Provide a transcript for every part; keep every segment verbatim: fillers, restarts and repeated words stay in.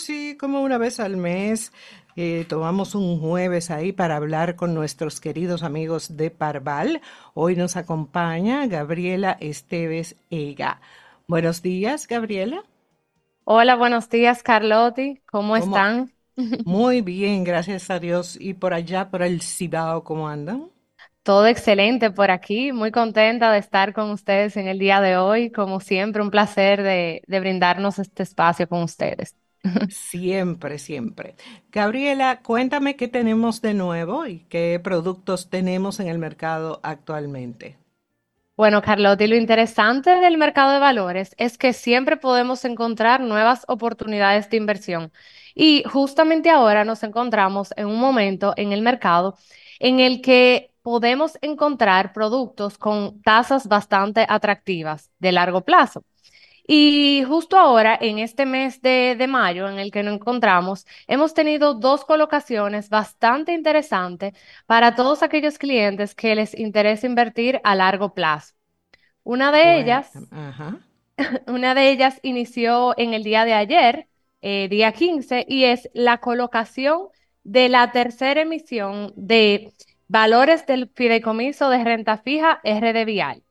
Sí, como una vez al mes eh, tomamos un jueves ahí para hablar con nuestros queridos amigos de Parval. Hoy nos acompaña Gabriela Esteves Ega. Buenos días, Gabriela. Hola, buenos días, Carlotti. ¿Cómo ¿Cómo? están? Muy bien, gracias a Dios. Y por allá, por el Cibao, ¿cómo andan? Todo excelente por aquí. Muy contenta de estar con ustedes en el día de hoy. Como siempre, un placer de, de brindarnos este espacio con ustedes. Siempre, siempre. Gabriela, cuéntame qué tenemos de nuevo y qué productos tenemos en el mercado actualmente. Bueno, Carlotti, lo interesante del mercado de valores es que siempre podemos encontrar nuevas oportunidades de inversión. Y justamente ahora nos encontramos en un momento en el mercado en el que podemos encontrar productos con tasas bastante atractivas de largo plazo. Y justo ahora, en este mes de, de mayo en el que nos encontramos, hemos tenido dos colocaciones bastante interesantes para todos aquellos clientes que les interesa invertir a largo plazo. Una de Cuéntame. ellas, Ajá. una de ellas inició en el día de ayer, eh, día quince, y es la colocación de la tercera emisión de valores del fideicomiso de renta fija R D Vial.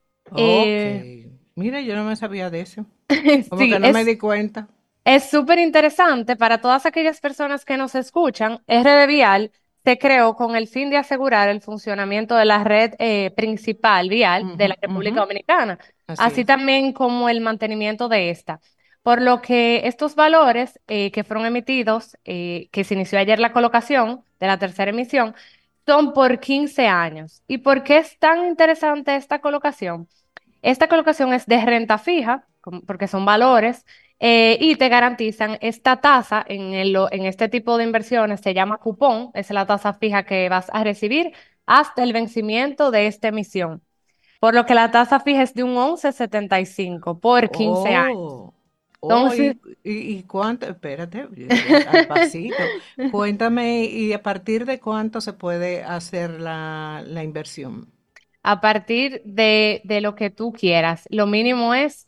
Ok. Eh, Mira, yo no me sabía de eso. Como sí, que no me es di cuenta. Es súper interesante para todas aquellas personas que nos escuchan. R D Vial se creó con el fin de asegurar el funcionamiento de la red eh, principal vial de Ujú, la República ujú. Dominicana, Así así es. también como el mantenimiento de esta. Por lo que estos valores eh, que fueron emitidos, eh, que se inició ayer la colocación de la tercera emisión, son por quince años. ¿Y por qué es tan interesante esta colocación? Esta colocación es de renta fija, com- porque son valores, eh, y te garantizan esta tasa en, el- en este tipo de inversiones, se llama cupón, es la tasa fija que vas a recibir hasta el vencimiento de esta emisión. Por lo que la tasa fija es de un once coma setenta y cinco por quince años. Oh, oh, Entonces, y, y, y cuánto, espérate, eh, al pasito. Cuéntame, ¿y a partir de cuánto se puede hacer la, la inversión? a partir de, de lo que tú quieras, lo mínimo es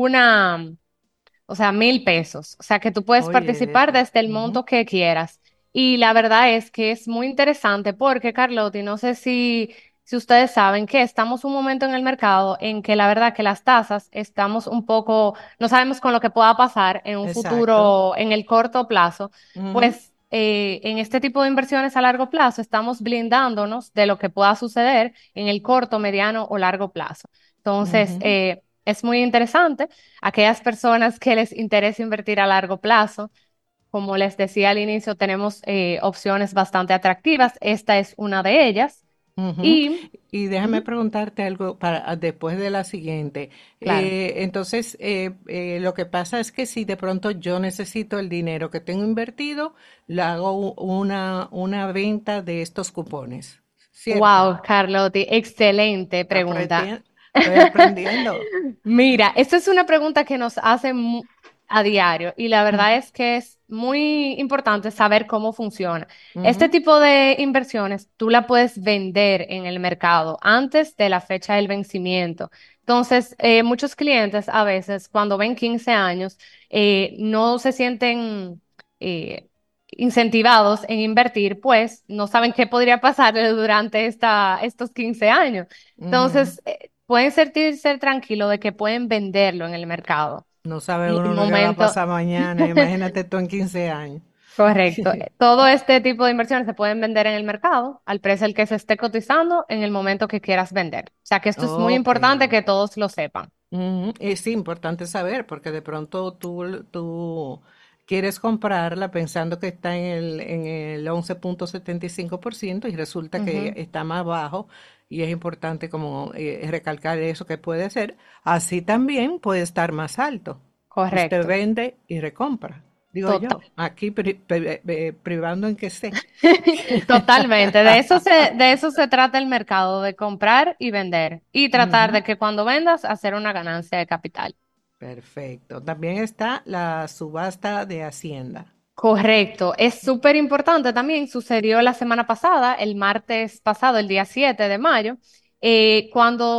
una, o sea, mil pesos. O sea, que tú puedes Oye, participar eso. desde el Ujú. monto que quieras. Y la verdad es que es muy interesante porque, Carlotti, no sé si, si ustedes saben que estamos un momento en el mercado en que la verdad que las tasas estamos un poco, no sabemos con lo que pueda pasar en un Exacto. futuro, en el corto plazo. Ujú, Pues eh, en este tipo de inversiones a largo plazo estamos blindándonos de lo que pueda suceder en el corto, mediano o largo plazo. Entonces, ujú. eh, es muy interesante aquellas personas que les interesa invertir a largo plazo. Como les decía al inicio, tenemos eh, opciones bastante atractivas. Esta es una de ellas. Ujú. Y, Y déjame ujú, preguntarte algo para ah, después de la siguiente. claro. Eh, entonces, eh, eh, lo que pasa es que si de pronto yo necesito el dinero que tengo invertido, le hago u- una, una venta de estos cupones, ¿cierto? Wow, Carlotti, excelente pregunta. Aprendien- Estoy aprendiendo. Mira, esta es una pregunta que nos hacen mu- a diario y la verdad Ujú, es que es muy importante saber cómo funciona. Este ujú. tipo de inversiones tú la puedes vender en el mercado antes de la fecha del vencimiento. Entonces, eh, muchos clientes a veces cuando ven quince años eh, no se sienten eh, incentivados en invertir, pues no saben qué podría pasar durante esta, estos quince años. Ujú. Entonces, eh, pueden sentirse tranquilos de que pueden venderlo en el mercado. No sabe En el uno lo que va a momento, pasar mañana. Imagínate tú en quince años. correcto. Todo este tipo de inversiones se pueden vender en el mercado al precio al que se esté cotizando en el momento que quieras vender. O sea que esto es muy Ok. importante que todos lo sepan. Ujú. Es importante saber porque de pronto tú, tú quieres comprarla pensando que está en el, en el once punto setenta y cinco por ciento y resulta que Ujú, está más bajo y es importante como eh, recalcar eso que puede ser. Así también puede estar más alto. Usted correcto. vende y recompra, digo Total. yo, aquí pri- pri- eh, privando en que sé. Totalmente. De eso se, de eso se trata el mercado, de comprar y vender. Y tratar Ujú. de que cuando vendas, hacer una ganancia de capital. Perfecto. También está la subasta de Hacienda. Correcto, es súper importante también. Sucedió la semana pasada, el martes pasado, el día siete de mayo, eh, cuando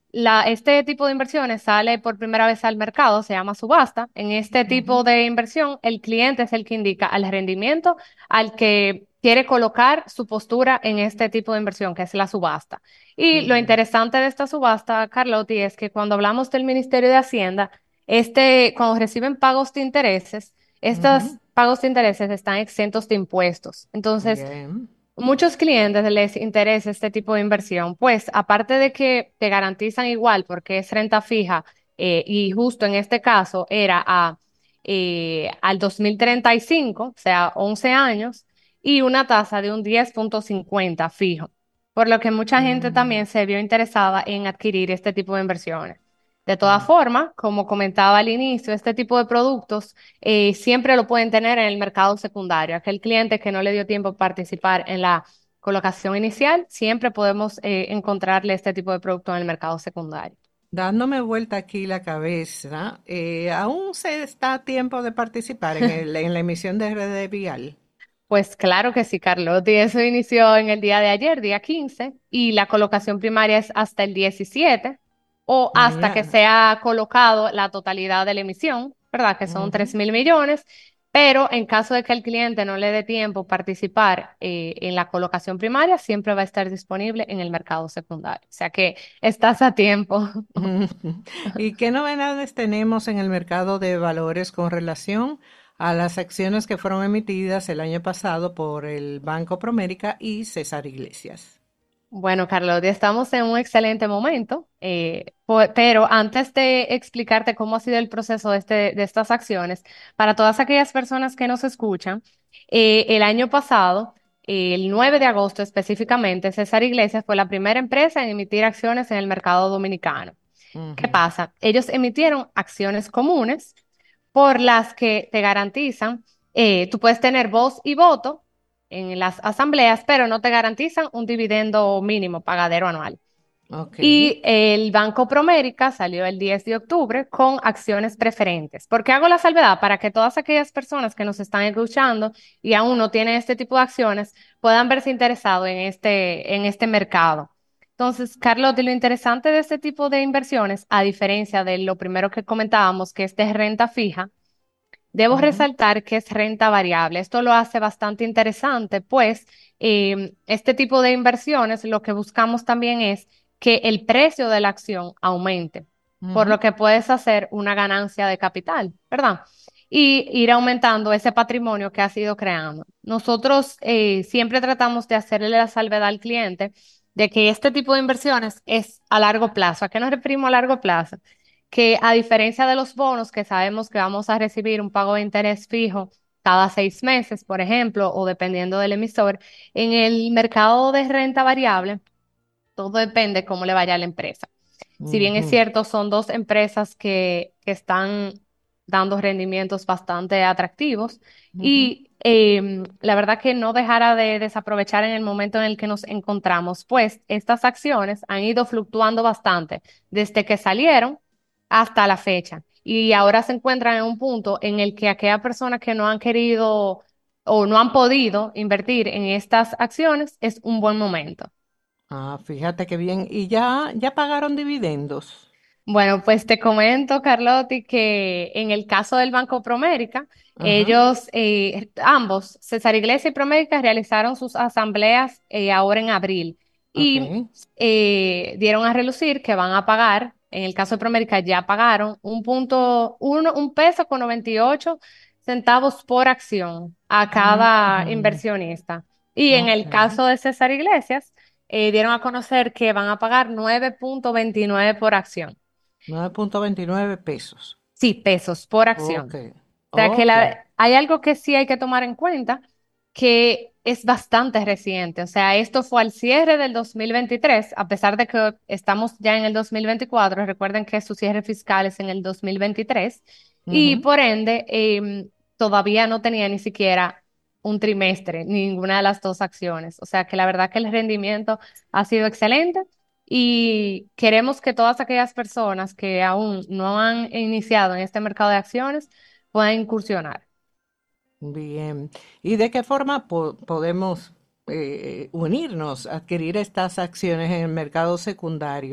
la, este tipo de inversiones sale por primera vez al mercado, se llama subasta. En este tipo Ujú, de inversión, el cliente es el que indica al rendimiento al que quiere colocar su postura en este tipo de inversión, que es la subasta. Y lo ujú, interesante de esta subasta, Carlotti, es que cuando hablamos del Ministerio de Hacienda, este, cuando reciben pagos de intereses, estos ujú. pagos de intereses están exentos de impuestos. Entonces, Bien. muchos clientes les interesa este tipo de inversión, pues aparte de que te garantizan igual porque es renta fija eh, y justo en este caso era a, eh, al dos mil treinta y cinco, o sea, once años, y una tasa de un diez punto cincuenta fijo, por lo que mucha gente Mm, también se vio interesada en adquirir este tipo de inversiones. De todas mm. formas, como comentaba al inicio, este tipo de productos eh, siempre lo pueden tener en el mercado secundario. Aquel cliente que no le dio tiempo a participar en la colocación inicial, siempre podemos eh, encontrarle este tipo de producto en el mercado secundario. Dándome vuelta aquí la cabeza, eh, ¿aún se está a tiempo de participar en el, en la emisión de R D Vial? Pues claro que sí, Carlotti. Eso inició en el día de ayer, día quince, y la colocación primaria es hasta el diecisiete o hasta que Mañana. sea colocado la totalidad de la emisión, ¿verdad? Que son tres Ujú. mil millones. Pero en caso de que el cliente no le dé tiempo participar eh, en la colocación primaria, siempre va a estar disponible en el mercado secundario. O sea que estás a tiempo. ¿Y qué novedades tenemos en el mercado de valores con relación a las acciones que fueron emitidas el año pasado por el Banco Promérica y César Iglesias? Bueno, Carlos, ya estamos en un excelente momento, eh, po- pero antes de explicarte cómo ha sido el proceso de, este, de estas acciones, para todas aquellas personas que nos escuchan, eh, el año pasado, eh, el nueve de agosto específicamente, César Iglesias fue la primera empresa en emitir acciones en el mercado dominicano. ¿Qué Ujú, pasa? Ellos emitieron acciones comunes por las que te garantizan, eh, tú puedes tener voz y voto en las asambleas, pero no te garantizan un dividendo mínimo pagadero anual. ok. Y el Banco Promérica salió el diez de octubre con acciones preferentes. ¿Por qué hago la salvedad? Para que todas aquellas personas que nos están escuchando y aún no tienen este tipo de acciones puedan verse interesados en este, en este mercado. Entonces, Carlos, de lo interesante de este tipo de inversiones, a diferencia de lo primero que comentábamos, que es de renta fija, debo Ujú, resaltar que es renta variable. Esto lo hace bastante interesante, pues eh, este tipo de inversiones lo que buscamos también es que el precio de la acción aumente, por ujú. lo que puedes hacer una ganancia de capital, ¿verdad? Y ir aumentando ese patrimonio que has ido creando. Nosotros eh, siempre tratamos de hacerle la salvedad al cliente de que este tipo de inversiones es a largo plazo. ¿A qué nos referimos a largo plazo? Que a diferencia de los bonos que sabemos que vamos a recibir un pago de interés fijo cada seis meses, por ejemplo, o dependiendo del emisor, en el mercado de renta variable, todo depende cómo le vaya a la empresa. Si bien es Ujú, cierto, son dos empresas que, que están dando rendimientos bastante atractivos ujú. y em, la verdad que no dejara de desaprovechar en el momento en el que nos encontramos, pues estas acciones han ido fluctuando bastante desde que salieron hasta la fecha y ahora se encuentran en un punto en el que aquellas personas que no han querido o no han podido invertir en estas acciones es un buen momento. Ah, fíjate qué bien. ¿Y ya, ya pagaron dividendos? Bueno, pues te comento, Carlotti, que en el caso del Banco Promérica, Ajá, ellos, eh, ambos, César Iglesias y Promérica, realizaron sus asambleas eh, ahora en abril ok. y eh, dieron a relucir que van a pagar, en el caso de Promérica ya pagaron un punto, uno, un peso con noventa y ocho centavos por acción a cada Ujú, inversionista. Y en ok. el caso de César Iglesias, eh, dieron a conocer que van a pagar nueve punto veintinueve por acción. Nueve punto veintinueve pesos. Sí, pesos por Ok, acción. O sea que ok. la- hay algo que sí hay que tomar en cuenta, que es bastante reciente. O sea, esto fue al cierre del dos mil veintitrés, a pesar de que estamos ya en el dos mil veinticuatro. Recuerden que su cierre fiscal es en el dos mil veintitrés y Ujú. por ende em, todavía no tenía ni siquiera un trimestre, ninguna de las dos acciones. O sea que la verdad que el rendimiento ha sido excelente. Y queremos que todas aquellas personas que aún no han iniciado en este mercado de acciones puedan incursionar. Bien. ¿Y de qué forma po- podemos eh, unirnos, adquirir estas acciones en el mercado secundario?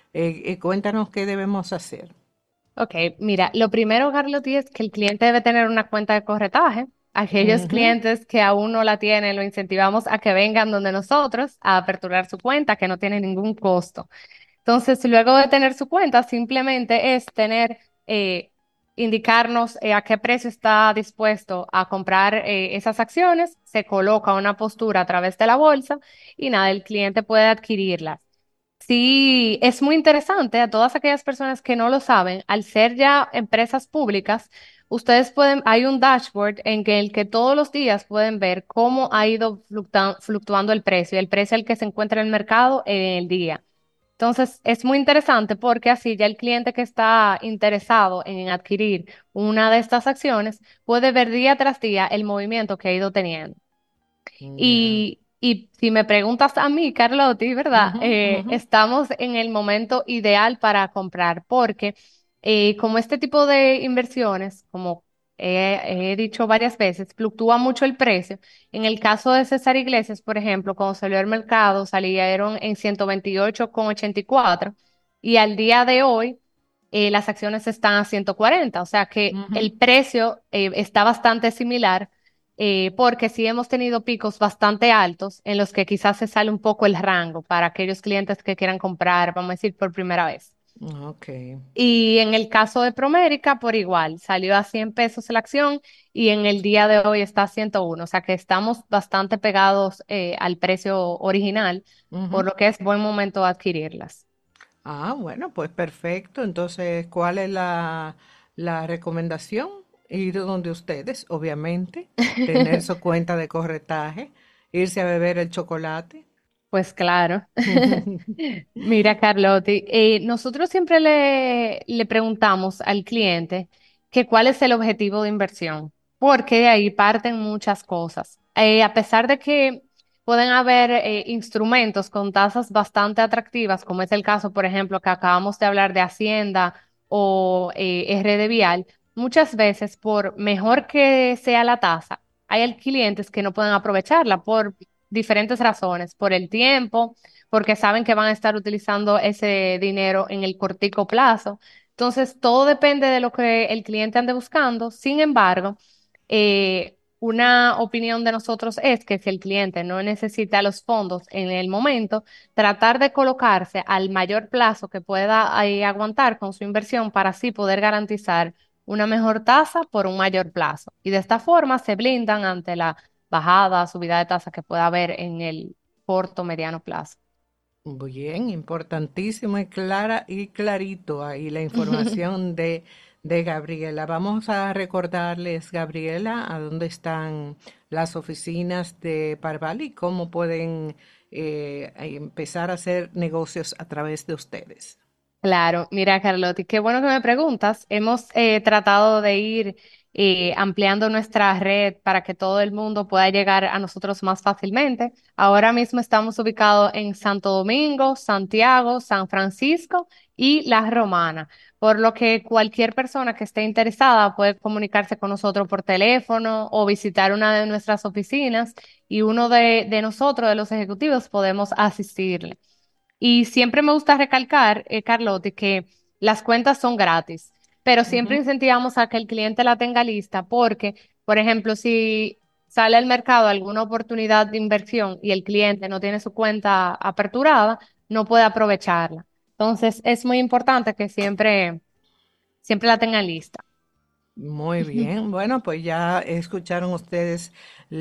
Eh, eh, cuéntanos qué debemos hacer. Ok, mira, lo primero, Carloti, es que el cliente debe tener una cuenta de corretaje. Aquellos Ujú. clientes que aún no la tienen, lo incentivamos a que vengan donde nosotros a aperturar su cuenta, que no tiene ningún costo. Entonces, luego de tener su cuenta, simplemente es tener, eh, indicarnos eh, a qué precio está dispuesto a comprar eh, esas acciones, se coloca una postura a través de la bolsa y nada, el cliente puede adquirirlas. Sí, es muy interesante a todas aquellas personas que no lo saben, al ser ya empresas públicas, ustedes pueden, hay un dashboard en que el que todos los días pueden ver cómo ha ido fluctua- fluctuando el precio, el precio al que se encuentra en el mercado en el día. Entonces, es muy interesante porque así ya el cliente que está interesado en adquirir una de estas acciones puede ver día tras día el movimiento que ha ido teniendo. Ya. Y, y si me preguntas a mí, Carlotti, ¿verdad? Ujú, Eh, ujú, estamos en el momento ideal para comprar porque eh, como este tipo de inversiones, como he, he dicho varias veces, fluctúa mucho el precio. En el caso de César Iglesias, por ejemplo, cuando salió al mercado, salieron en ciento veintiocho con ochenta y cuatro y al día de hoy eh, las acciones están a ciento cuarenta, o sea que ujú. el precio eh, está bastante similar eh, porque sí hemos tenido picos bastante altos en los que quizás se sale un poco el rango para aquellos clientes que quieran comprar, vamos a decir, por primera vez. Ok. Y en el caso de Promérica, por igual, salió a cien pesos la acción y en el día de hoy está a ciento uno, o sea que estamos bastante pegados eh, al precio original, por Ujú. lo que es buen momento adquirirlas. Ah, bueno, pues perfecto. Entonces, ¿cuál es la, la recomendación? Ir donde ustedes, obviamente, tener su cuenta de corretaje, irse a beber el chocolate. Pues claro. Mira, Carlotti, eh, nosotros siempre le, le preguntamos al cliente que cuál es el objetivo de inversión, porque de ahí parten muchas cosas. Eh, a pesar de que pueden haber eh, instrumentos con tasas bastante atractivas, como es el caso, por ejemplo, que acabamos de hablar de Hacienda o eh, R D Vial, muchas veces, por mejor que sea la tasa, hay clientes que no pueden aprovecharla por diferentes razones, por el tiempo, porque saben que van a estar utilizando ese dinero en el cortico plazo. Entonces, todo depende de lo que el cliente ande buscando. Sin embargo, eh, una opinión de nosotros es que si el cliente no necesita los fondos en el momento, tratar de colocarse al mayor plazo que pueda eh, aguantar con su inversión para así poder garantizar una mejor tasa por un mayor plazo. Y de esta forma se blindan ante la bajada, subida de tasa que pueda haber en el corto, mediano plazo. Muy bien, importantísimo y clara y clarito ahí la información de, de Gabriela. Vamos a recordarles, Gabriela, a dónde están las oficinas de Parval y cómo pueden eh, empezar a hacer negocios a través de ustedes. Claro, mira, Carlotti, qué bueno que me preguntas. Hemos eh, tratado de ir eh, ampliando nuestra red para que todo el mundo pueda llegar a nosotros más fácilmente. Ahora mismo estamos ubicados en Santo Domingo, Santiago, San Francisco y La Romana, por lo que cualquier persona que esté interesada puede comunicarse con nosotros por teléfono o visitar una de nuestras oficinas y uno de, de nosotros, de los ejecutivos, podemos asistirle. Y siempre me gusta recalcar, eh, Carlotti, que las cuentas son gratis, pero siempre Ujú. incentivamos a que el cliente la tenga lista porque, por ejemplo, si sale al mercado alguna oportunidad de inversión y el cliente no tiene su cuenta aperturada, no puede aprovecharla. Entonces, es muy importante que siempre, siempre la tengan lista. Muy bien, bueno, pues ya escucharon ustedes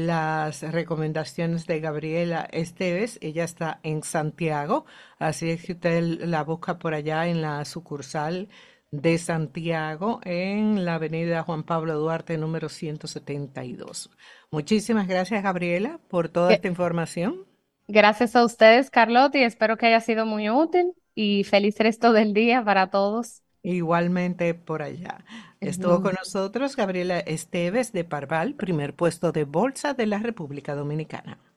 las recomendaciones de Gabriela Esteves. Ella está en Santiago, así es que usted la busca por allá en la sucursal de Santiago, en la avenida Juan Pablo Duarte, número ciento setenta y dos. Muchísimas gracias, Gabriela, por toda Ge- esta información. Gracias a ustedes, Carlotti, espero que haya sido muy útil y feliz resto del día para todos. Igualmente por allá. Estuvo con nosotros Gabriela Esteves de Parval, primer puesto de bolsa de la República Dominicana.